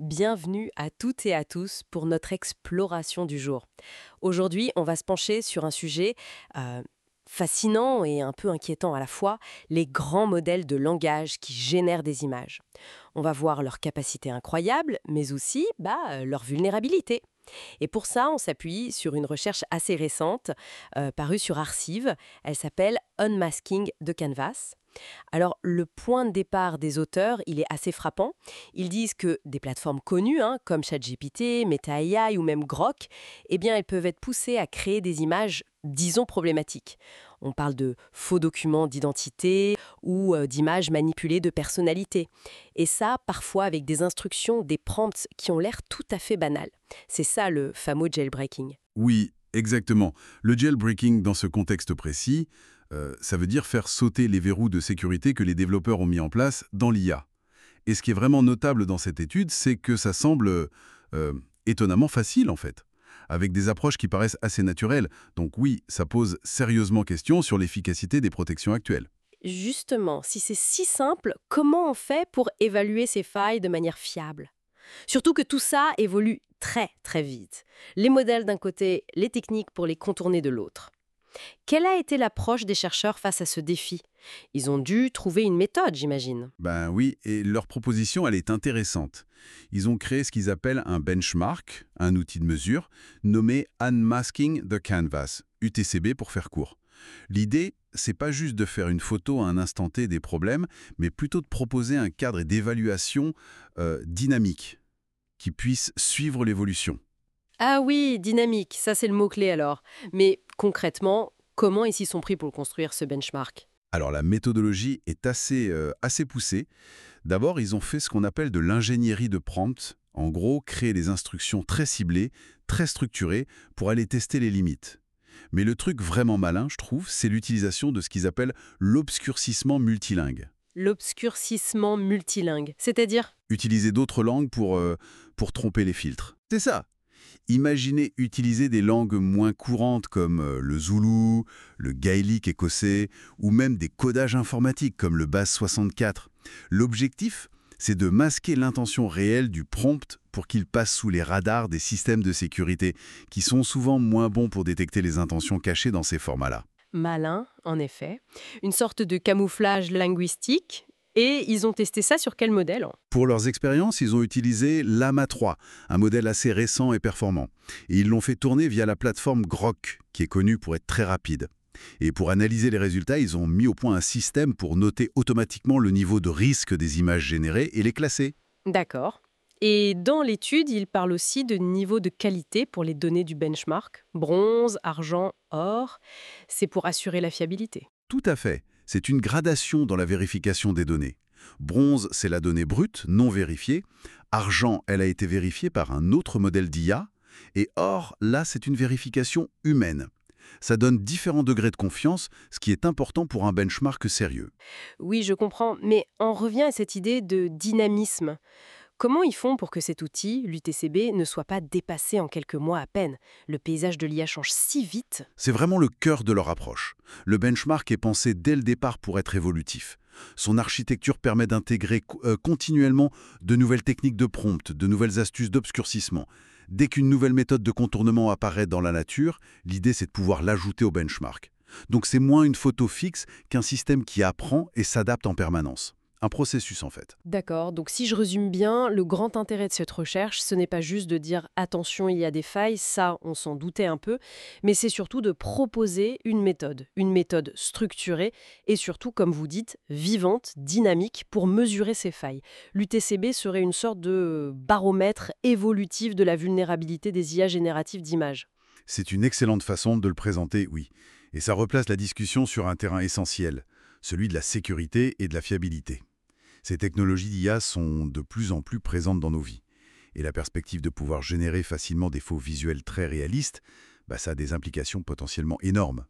Bienvenue à toutes et à tous pour notre exploration du jour. Aujourd'hui, on va se pencher sur un sujet euh, fascinant et un peu inquiétant à la fois, les grands modèles de langage qui génèrent des images. On va voir leur capacité incroyable, mais aussi leur vulnérabilité. Et pour ça, on s'appuie sur une recherche assez récente, parue sur Arcive. Elle s'appelle Unmasking the Canvas. Alors, le point de départ des auteurs, il est assez frappant. Ils disent que des plateformes connues, comme ChatGPT, Meta AI ou même Grok, eh bien, elles peuvent être poussées à créer des images, disons, problématiques. On parle de faux documents d'identité ou d'images manipulées de personnalité. Et ça, parfois avec des instructions, des prompts qui ont l'air tout à fait banals. C'est ça le fameux jailbreaking. Oui, exactement. Le jailbreaking, dans ce contexte précis, ça veut dire faire sauter les verrous de sécurité que les développeurs ont mis en place dans l'IA. Et ce qui est vraiment notable dans cette étude, c'est que ça semble euh, étonnamment facile, en fait, avec des approches qui paraissent assez naturelles. Donc oui, ça pose sérieusement question sur l'efficacité des protections actuelles. Justement, si c'est si simple, comment on fait pour évaluer ces failles de manière fiable? Surtout que tout ça évolue très très vite. Les modèles d'un côté, les techniques pour les contourner de l'autre. Quelle a été l'approche des chercheurs face à ce défi? Ils ont dû trouver une méthode, j'imagine. Ben oui, et leur proposition, elle est intéressante. Ils ont créé ce qu'ils appellent un benchmark, un outil de mesure, nommé Unmasking the Canvas, UTCB pour faire court. L'idée, c'est pas juste de faire une photo à un instant T des problèmes, mais plutôt de proposer un cadre d'évaluation dynamique qui puisse suivre l'évolution. Ah oui, dynamique, ça c'est le mot-clé alors. Mais concrètement, comment ils s'y sont pris pour le construire, ce benchmark? Alors la méthodologie est assez poussée. D'abord, ils ont fait ce qu'on appelle de l'ingénierie de prompt. En gros, créer des instructions très ciblées, très structurées, pour aller tester les limites. Mais le truc vraiment malin, je trouve, c'est l'utilisation de ce qu'ils appellent l'obscurcissement multilingue. L'obscurcissement multilingue, c'est-à-dire? Utiliser d'autres langues pour tromper les filtres. C'est ça. Imaginez utiliser des langues moins courantes comme le zoulou, le gaélique écossais, ou même des codages informatiques comme le base 64. L'objectif, c'est de masquer l'intention réelle du prompt pour qu'il passe sous les radars des systèmes de sécurité, qui sont souvent moins bons pour détecter les intentions cachées dans ces formats-là. Malin, en effet. Une sorte de camouflage linguistique. Et ils ont testé ça sur quel modèle? Pour leurs expériences, ils ont utilisé Llama 3, un modèle assez récent et performant. Et ils l'ont fait tourner via la plateforme Grok, qui est connue pour être très rapide. Et pour analyser les résultats, ils ont mis au point un système pour noter automatiquement le niveau de risque des images générées et les classer. D'accord. Et dans l'étude, il parle aussi de niveau de qualité pour les données du benchmark. Bronze, argent, or. C'est pour assurer la fiabilité. Tout à fait. C'est une gradation dans la vérification des données. Bronze, c'est la donnée brute, non vérifiée. Argent, elle a été vérifiée par un autre modèle d'IA. Et or, là, c'est une vérification humaine. Ça donne différents degrés de confiance, ce qui est important pour un benchmark sérieux. Oui, je comprends, mais on revient à cette idée de dynamisme. Comment ils font pour que cet outil, l'UTCB, ne soit pas dépassé en quelques mois à peine? Le paysage de l'IA change si vite. C'est vraiment le cœur de leur approche. Le benchmark est pensé dès le départ pour être évolutif. Son architecture permet d'intégrer continuellement de nouvelles techniques de prompt, de nouvelles astuces d'obscurcissement. Dès qu'une nouvelle méthode de contournement apparaît dans la nature, l'idée c'est de pouvoir l'ajouter au benchmark. Donc c'est moins une photo fixe qu'un système qui apprend et s'adapte en permanence. Un processus en fait. D'accord, donc si je résume bien, le grand intérêt de cette recherche, ce n'est pas juste de dire attention, il y a des failles, ça on s'en doutait un peu, mais c'est surtout de proposer une méthode structurée et surtout, comme vous dites, vivante, dynamique pour mesurer ces failles. L'UTCB serait une sorte de baromètre évolutif de la vulnérabilité des IA génératives d'images. C'est une excellente façon de le présenter, oui. Et ça replace la discussion sur un terrain essentiel, celui de la sécurité et de la fiabilité. Ces technologies d'IA sont de plus en plus présentes dans nos vies. Et la perspective de pouvoir générer facilement des faux visuels très réalistes, ça a des implications potentiellement énormes.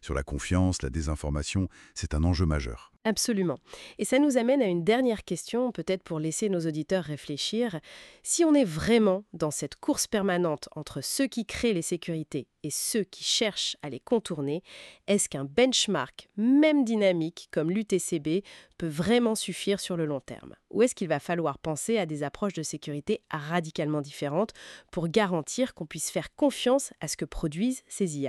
sur la confiance, la désinformation, c'est un enjeu majeur. Absolument. Et ça nous amène à une dernière question, peut-être pour laisser nos auditeurs réfléchir. Si on est vraiment dans cette course permanente entre ceux qui créent les sécurités et ceux qui cherchent à les contourner, est-ce qu'un benchmark, même dynamique, comme l'UTCB, peut vraiment suffire sur le long terme? Ou est-ce qu'il va falloir penser à des approches de sécurité radicalement différentes pour garantir qu'on puisse faire confiance à ce que produisent ces IA?